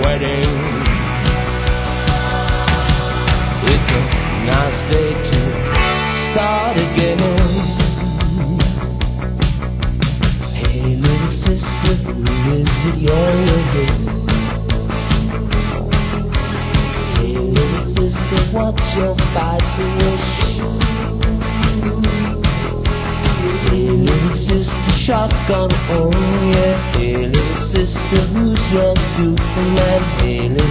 wedding. It's a nice day to start again. Hey little sister, who is it you're with? Hey little sister, what's your spicy wish? Hey little sister, shotgun, oh yeah. Hey little sister, who's your Superman? Hey